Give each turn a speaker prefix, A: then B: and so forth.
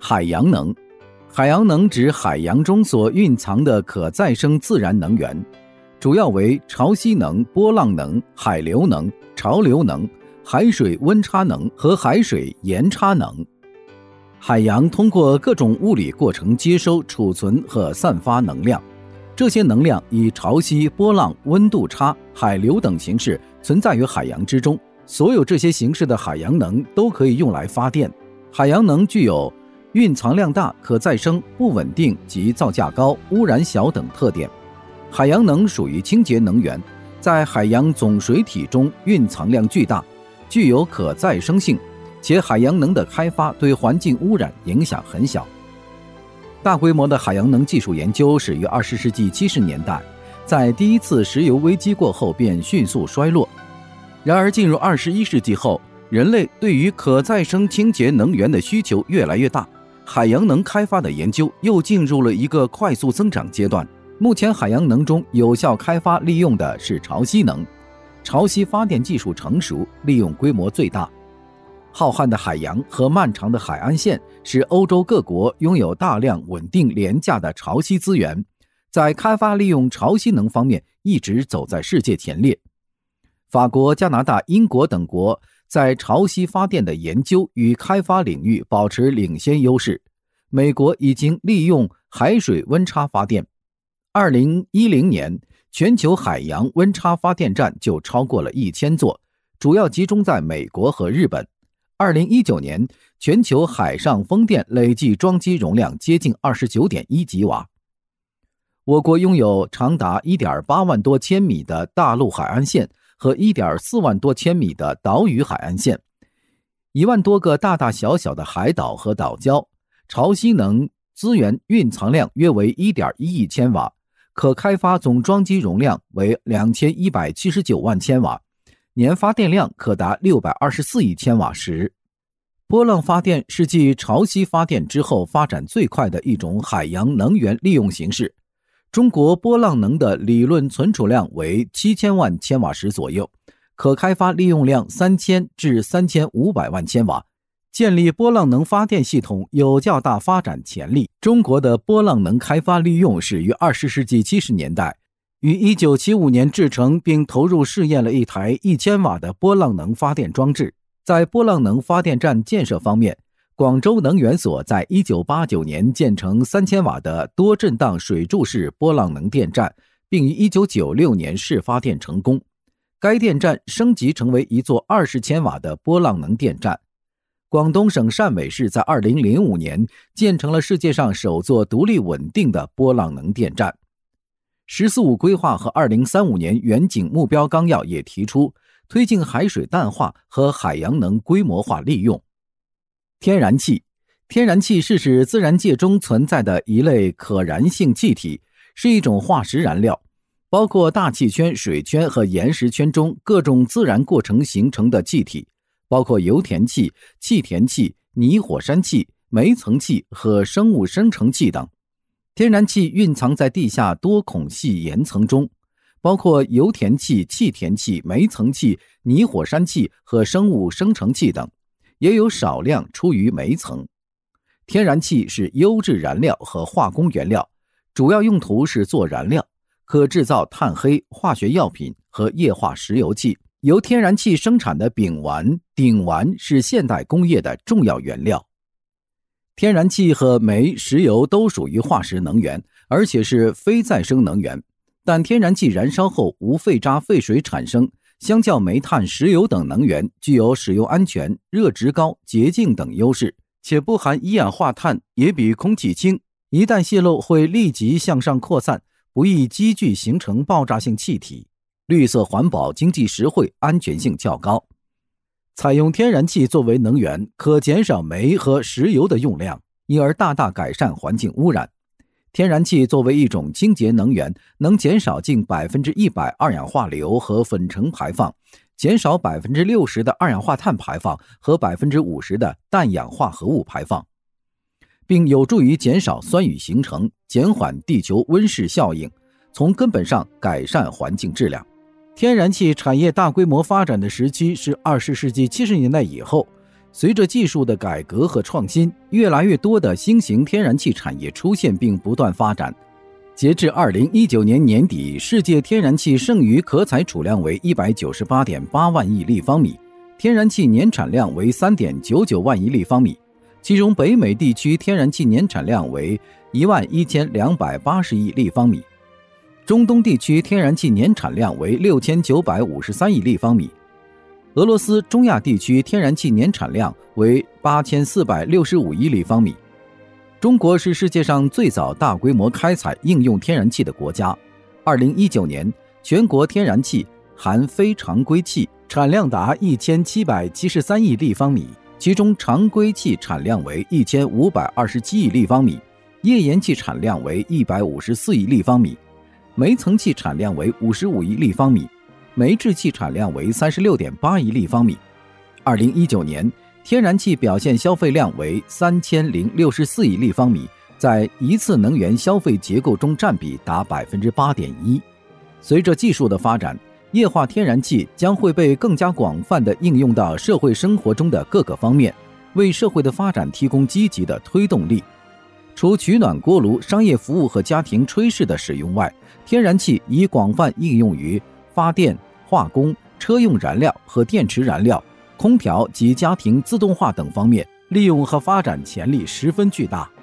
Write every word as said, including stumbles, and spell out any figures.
A: 海洋能。海洋能指海洋中所蕴藏的可再生自然能源，主要为潮汐能、波浪能、海流能、潮流能、海水温差能和海水盐差能。海洋通过各种物理过程接收、储存和散发能量，这些能量以潮汐、波浪、温度差、海流等形式存在于海洋之中。所有这些形式的海洋能都可以用来发电。海洋能具有蕴藏量大、可再生、不稳定及造价高、污染小等特点。海洋能属于清洁能源，在海洋总水体中蕴藏量巨大，具有可再生性，且海洋能的开发对环境污染影响很小。大规模的海洋能技术研究始于二十世纪七十年代，在第一次石油危机过后便迅速衰落。然而进入二十一世纪后，人类对于可再生清洁能源的需求越来越大，海洋能开发的研究又进入了一个快速增长阶段。目前海洋能中有效开发利用的是潮汐能，潮汐发电技术成熟，利用规模最大。浩瀚的海洋和漫长的海岸线使欧洲各国拥有大量稳定廉价的潮汐资源，在开发利用潮汐能方面一直走在世界前列。法国、加拿大、英国等国在潮汐发电的研究与开发领域保持领先优势。美国已经利用海水温差发电。二零一零年，全球海洋温差发电站就超过了一千座，主要集中在美国和日本。二零一九年，全球海上风电累计装机容量接近 二十九点一吉瓦。我国拥有长达 一点八万多千米的大陆海岸线和 一点四万多千米的岛屿海岸线，一万多个大大小小的海岛和岛礁，潮汐能资源蕴藏量约为 一点一亿千瓦，可开发总装机容量为两千一百七十九万千瓦，年发电量可达六百二十四亿千瓦时。波浪发电是继潮汐发电之后发展最快的一种海洋能源利用形式。中国波浪能的理论存储量为七千万千瓦时左右，可开发利用量三千至三千五百万千瓦。建立波浪能发电系统有较大发展潜力。中国的波浪能开发利用始于二十世纪七十年代，于一九七五年制成并投入试验了一台一千瓦的波浪能发电装置。在波浪能发电站建设方面，广州能源所在一九八九年建成三千瓦的多震荡水柱式波浪能电站，并于一九九六年试发电成功。该电站升级成为一座二十千瓦的波浪能电站。广东省汕尾市在二零零五年建成了世界上首座独立稳定的波浪能电站。十四五规划和二零三五年远景目标纲要也提出推进海水淡化和海洋能规模化利用。天然气，天然气是指自然界中存在的一类可燃性气体，是一种化石燃料，包括大气圈、水圈和岩石圈中各种自然过程形成的气体，包括油田气、气田气、泥火山气、煤层气和生物生成气等。天然气蕴藏在地下多孔隙岩层中，包括油田气、气田气、煤层气、泥火山气和生物生成气等，也有少量出于煤层。天然气是优质燃料和化工原料，主要用途是做燃料，可制造炭黑、化学药品和液化石油气。由天然气生产的丙烷、丙烷是现代工业的重要原料。天然气和煤、石油都属于化石能源，而且是非再生能源，但天然气燃烧后无废渣废水产生，相较煤炭、石油等能源具有使用安全、热值高、洁净等优势，且不含一氧化碳，也比空气轻，一旦泄漏会立即向上扩散，不易积聚形成爆炸性气体。绿色环保、经济实惠、安全性较高。采用天然气作为能源，可减少煤和石油的用量，因而大大改善环境污染。天然气作为一种清洁能源，能减少近 百分之百 二氧化硫和粉尘排放，减少 百分之六十 的二氧化碳排放和 百分之五十 的氮氧化合物排放，并有助于减少酸雨形成，减缓地球温室效应，从根本上改善环境质量。天然气产业大规模发展的时期是二十世纪七十年代以后， 随着技术的改革和创新，越来越多的新型天然气产业出现并不断发展。截至二零一九年年底，世界天然气剩余可采储量为 一百九十八点八万亿立方米，天然气年产量为 三点九九万亿立方米，其中北美地区天然气年产量为一万一千两百八十亿立方米，中东地区天然气年产量为六千九百五十三亿立方米，俄罗斯中亚地区天然气年产量为八千四百六十五亿立方米。中国是世界上最早大规模开采应用天然气的国家。二零一九年，全国天然气含非常规气产量达一千七百七十三亿立方米，其中常规气产量为一千五百二十七亿立方米，页岩气产量为一百五十四亿立方米，煤层气产量为五十五亿立方米，煤制气产量为 三十六点八亿立方米。二零一九年，天然气表现消费量为三千零六十四亿立方米，在一次能源消费结构中占比达 百分之八点一。 随着技术的发展，液化天然气将会被更加广泛地应用到社会生活中的各个方面，为社会的发展提供积极的推动力。除取暖锅炉、商业服务和家庭炊事的使用外，天然气已广泛应用于发电、化工、车用燃料和电池燃料、空调及家庭自动化等方面，利用和发展潜力十分巨大。